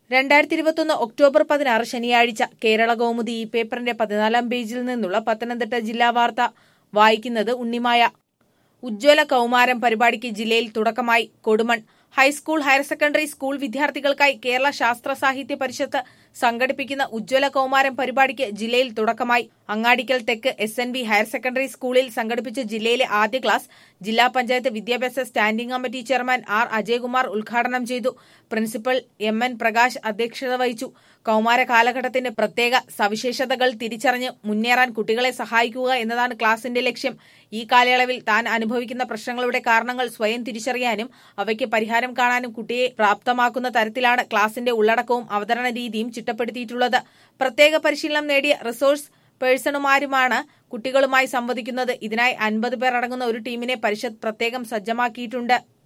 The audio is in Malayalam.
2021 ഒക്ടോബർ 16 ശനിയാഴ്ച കേരള കൗമുദി ഈ പേപ്പറിന്റെ 14-ാം പേജിൽ നിന്നുള്ള പത്തനംതിട്ട ജില്ലാ വാർത്ത വായിക്കുന്നത് ഉണ്ണിമായ. ഉജ്ജ്വല കൗമാരം പരിപാടിക്ക് ജില്ലയിൽ തുടക്കമായി. Kodumon high school higher secondary school വിദ്യാർത്ഥികൾക്കായി കേരള ശാസ്ത്ര സാഹിത്യ പരിഷത്ത് സംഘടിപ്പിക്കുന്ന ഉജ്ജ്വല കൗമാരം പരിപാടിക്ക് ജില്ലയിൽ തുടക്കമായി. അങ്ങാടിക്കൽ തെക്ക് SNV ഹയർ സെക്കൻഡറി സ്കൂളിൽ സംഘടിപ്പിച്ച ജില്ലയിലെ ആദ്യ ക്ലാസ് ജില്ലാ പഞ്ചായത്ത് വിദ്യാഭ്യാസ standing committee chairman R. Ajayakumar ഉദ്ഘാടനം ചെയ്തു. പ്രിൻസിപ്പൽ MN പ്രകാശ് അധ്യക്ഷത വഹിച്ചു. കൗമാര കാലഘട്ടത്തിന്റെ പ്രത്യേക സവിശേഷതകൾ തിരിച്ചറിഞ്ഞ് മുന്നേറാൻ കുട്ടികളെ സഹായിക്കുക എന്നതാണ് ക്ലാസിന്റെ ലക്ഷ്യം. ഈ കാലയളവിൽ താൻ അനുഭവിക്കുന്ന പ്രശ്നങ്ങളുടെ കാരണങ്ങൾ സ്വയം തിരിച്ചറിയാനും അവയ്ക്ക് പരിഹാരം കാണാനും കുട്ടിയെ പ്രാപ്തമാക്കുന്ന തരത്തിലാണ് ക്ലാസിന്റെ ഉള്ളടക്കവും അവതരണ രീതിയും ചിട്ടപ്പെടുത്തിയിട്ടുള്ളത്. പ്രത്യേക പരിശീലനം നേടിയ റിസോഴ്സ് പേഴ്സണുമാരുമാണ് കുട്ടികളുമായി സംവദിക്കുന്നത്. ഇതിനായി 50 പേർ അടങ്ങുന്ന ഒരു ടീമിനെ പരിഷത്ത് പ്രത്യേകം സജ്ജമാക്കിയിട്ടുണ്ട്.